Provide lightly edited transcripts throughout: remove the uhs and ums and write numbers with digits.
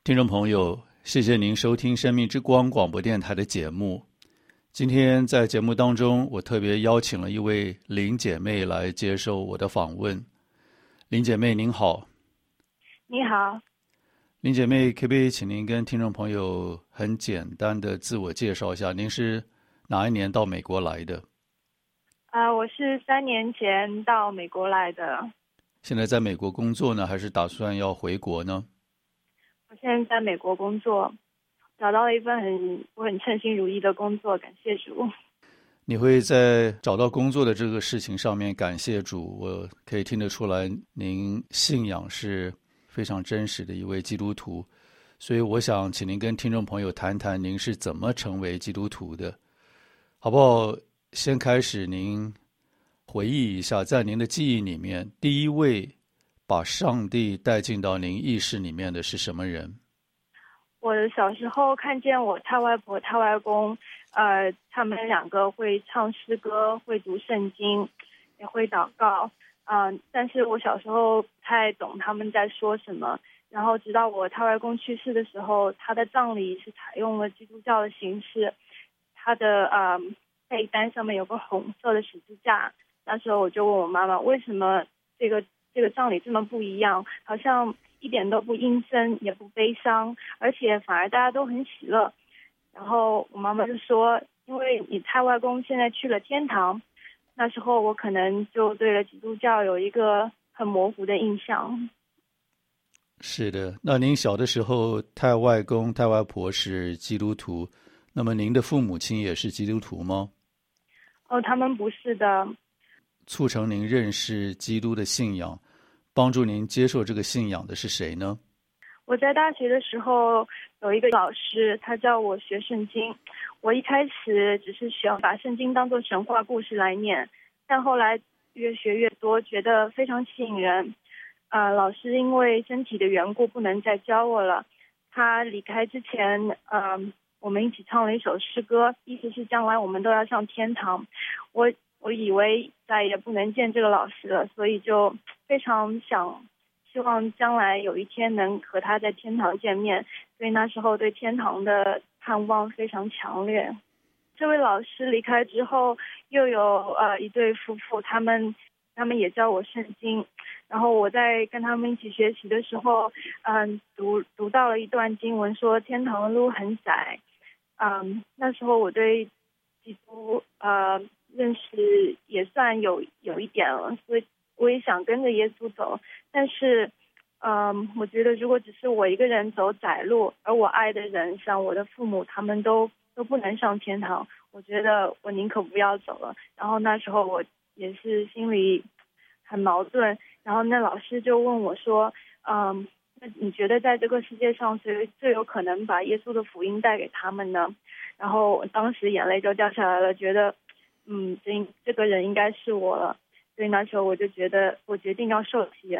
听众朋友，谢谢您收听生命之光广播电台的节目。今天在节目当中，我特别邀请了一位林姐妹来接受我的访问。林姐妹您好。 你好。 林姐妹，可不可以请您跟听众朋友很简单的自我介绍一下，您是哪一年到美国来的？ 我是3年前到美国来的。 现在在美国工作呢，还是打算要回国呢？ 我现在在美国工作，找到了一份我很称心如意的工作，感谢主。 你会在找到工作的这个事情上面感谢主，我可以听得出来您信仰是非常真实的一位基督徒，所以我想请您跟听众朋友谈谈您是怎么成为基督徒的，好不好？先开始您回忆一下，在您的记忆里面，第一位把上帝带进到您意识里面的是什么人？ 我小时候看见我太外婆、太外公，他们2个会唱诗歌，会读圣经，也会祷告，但是我小时候不太懂他们在说什么。然后直到我太外公去世的时候，他的葬礼是采用了基督教的形式，他的被单上面有个红色的十字架。那时候我就问我妈妈，为什么这个葬礼这么不一样，好像一点都不阴森也不悲伤，而且反而大家都很喜乐。然后我妈妈就说，因为你太外公现在去了天堂。那时候我可能就对了基督教有一个很模糊的印象。 是的，那您小的时候太外公太外婆是基督徒，那么您的父母亲也是基督徒吗？ 他们不是的。 促成您认识基督的信仰，帮助您接受这个信仰的是谁呢？ 我在大学的时候有一个老师，他教我学圣经。我一开始只是想把圣经当作神话故事来念，但后来越学越多，觉得非常吸引人。老师因为身体的缘故不能再教我了。他离开之前，我们一起唱了一首诗歌，意思是将来我们都要上天堂。我以为再也不能见这个老师了，所以就非常希望将来有一天能和他在天堂见面，所以那时候对天堂的盼望非常强烈。这位老师离开之后，又有一对夫妇，他们也教我圣经。然后我在跟他们一起学习的时候，读到了一段经文，说天堂的路很窄。那时候我对基督认识也算有一点了，所以我也想跟着耶稣走。但是我觉得如果只是我一个人走窄路，而我爱的人像我的父母他们都不能上天堂，我觉得我宁可不要走了。然后那时候我也是心里很矛盾。然后那老师就问我说，那你觉得在这个世界上谁最有可能把耶稣的福音带给他们呢？然后我当时眼泪就掉下来了，觉得这个人应该是我了。所以那时候我就觉得我决定要受洗。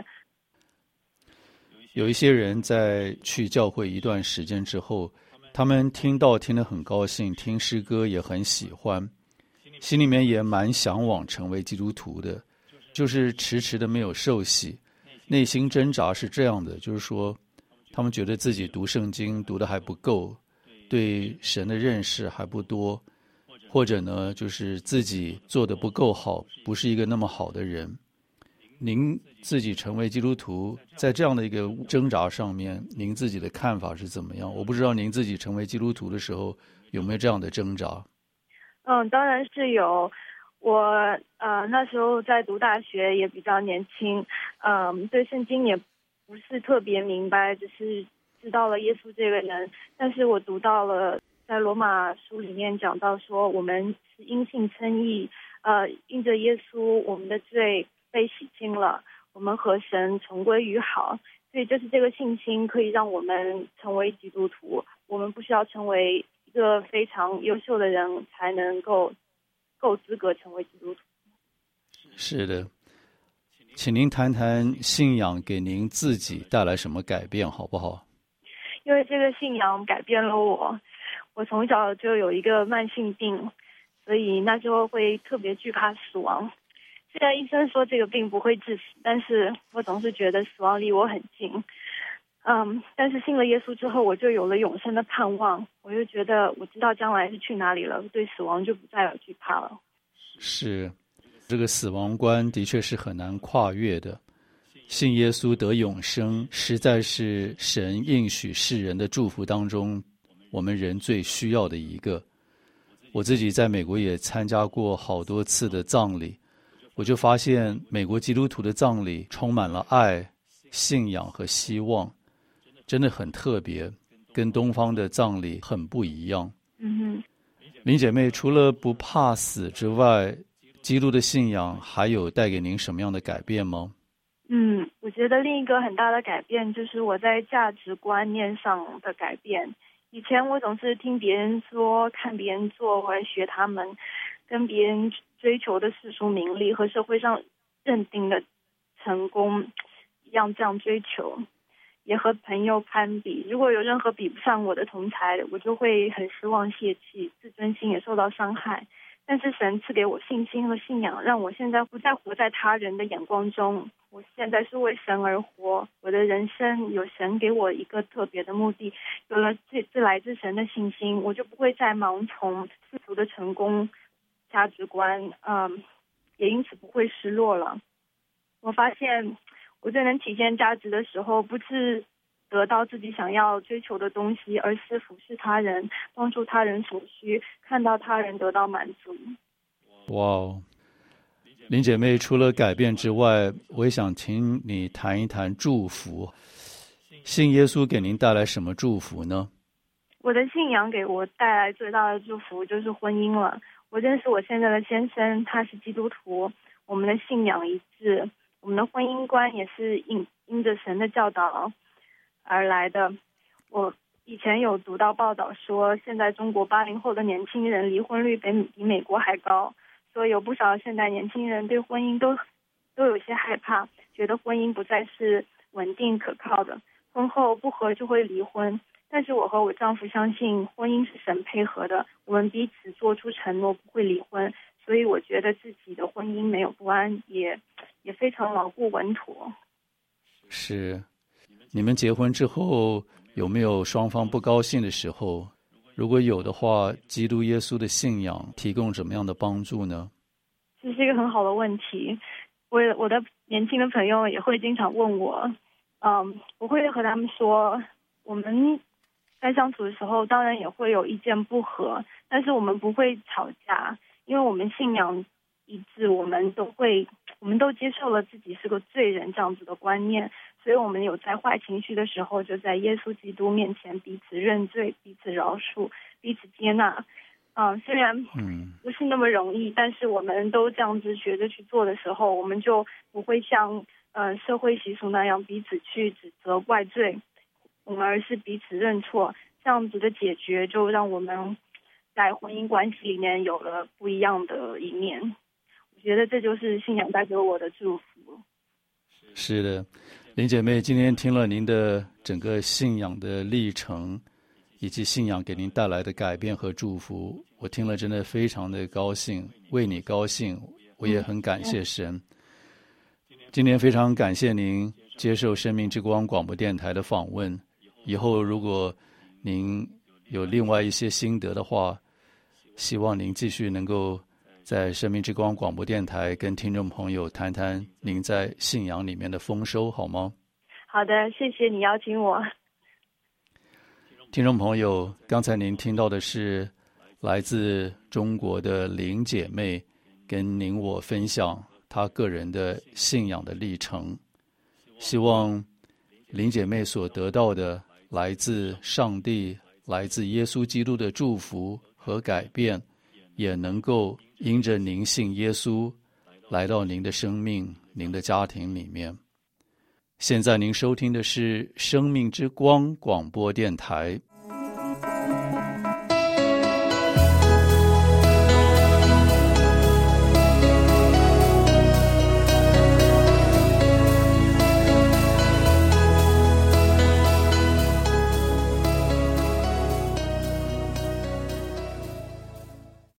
有一些人在去教会一段时间之后，他们听得很高兴，听诗歌也很喜欢，心里面也蛮向往成为基督徒的，就是迟迟的没有受洗。内心挣扎是这样的，就是说他们觉得自己读圣经读得还不够，对神的认识还不多，或者呢就是自己做得不够好，不是一个那么好的人。您自己成为基督徒，在这样的一个挣扎上面，您自己的看法是怎么样？我不知道您自己成为基督徒的时候有没有这样的挣扎？ 当然是有。我那时候在读大学，也比较年轻，对圣经也不是特别明白，只是知道了耶稣这个人。但是我读到了在罗马书里面讲到说，我们是因信称义，因着耶稣我们的罪被洗清了，我们和神重归于好。所以就是这个信心可以让我们成为基督徒，我们不需要成为一个非常优秀的人才能够资格成为基督徒。 是的，请您谈谈信仰给您自己带来什么改变好不好？ 因为这个信仰改变了我。我从小就有一个慢性病，所以那时候会特别惧怕死亡。虽然医生说这个病不会致死，但是我总是觉得死亡离我很近。 但是信了耶稣之后，我就有了永生的盼望，我就觉得我知道将来是去哪里了，对死亡就不再有惧怕了。 是，这个死亡观的确是很难跨越的。信耶稣得永生，实在是神应许世人的祝福当中，我们人最需要的一个。我自己在美国也参加过好多次的葬礼，我就发现美国基督徒的葬礼充满了爱、信仰和希望，真的很特别，跟东方的葬礼很不一样。林姐妹，除了不怕死之外，基督的信仰还有带给您什么样的改变吗？ 我觉得另一个很大的改变就是我在价值观念上的改变。以前我总是听别人说，看别人做，我来学他们，跟别人追求的世俗名利和社会上认定的成功一样这样追求，也和朋友攀比。如果有任何比不上我的同才，我就会很失望泄气，自尊心也受到伤害。但是神赐给我信心和信仰，让我现在不再活在他人的眼光中，我现在是为神而活。我的人生有神给我一个特别的目的，有了这来自神的信心，我就不会再盲从世俗的成功价值观，也因此不会失落了。我发现我最能体现价值的时候，不是得到自己想要追求的东西，而是服侍他人，帮助他人所需，看到他人得到满足。 哇哦，林姐妹，除了改变之外，我也想听你谈一谈祝福。信耶稣给您带来什么祝福呢？ 我的信仰给我带来最大的祝福就是婚姻了。我认识我现在的先生，他是基督徒，我们的信仰一致，我们的婚姻观也是因着神的教导而来的。我以前有读到报道说，现在中国80后的年轻人离婚率比美国还高，所以有不少现代年轻人对婚姻都有些害怕，觉得婚姻不再是稳定可靠的，婚后不合就会离婚。但是我和我丈夫相信婚姻是神配合的，我们彼此做出承诺不会离婚，所以我觉得自己的婚姻没有不安，也非常牢固稳妥。 是，你们结婚之后有没有双方不高兴的时候？如果有的话，基督耶稣的信仰提供怎么样的帮助呢？ 这是一个很好的问题。我的年轻的朋友也会经常问我，我会和他们说，我们在相处的时候当然也会有意见不合，但是我们不会吵架，因为我们信仰一致，我们都接受了自己是个罪人这样子的观念，所以我们有在坏情绪的时候，就在耶稣基督面前彼此认罪，彼此饶恕，彼此接纳。虽然不是那么容易，但是我们都这样子学着去做的时候，我们就不会像社会习俗那样彼此去指责怪罪，我们而是彼此认错，这样子的解决就让我们在婚姻关系里面有了不一样的一面。我觉得这就是信仰带给我的祝福。 是的，林姐妹，今天听了您的整个信仰的历程，以及信仰给您带来的改变和祝福，我听了真的非常的高兴，为你高兴，我也很感谢神。今天非常感谢您接受生命之光广播电台的访问，以后如果您有另外一些心得的话，希望您继续能够在生命之光广播电台跟听众朋友谈谈您在信仰里面的丰收，好吗？ 好的，谢谢你邀请我。 听众朋友，刚才您听到的是来自中国的林姐妹跟您我分享她个人的信仰的历程。希望林姐妹所得到的来自上帝、来自耶稣基督的祝福和改变，也能够因着您信耶稣来到您的生命、您的家庭里面。现在您收听的是生命之光广播电台。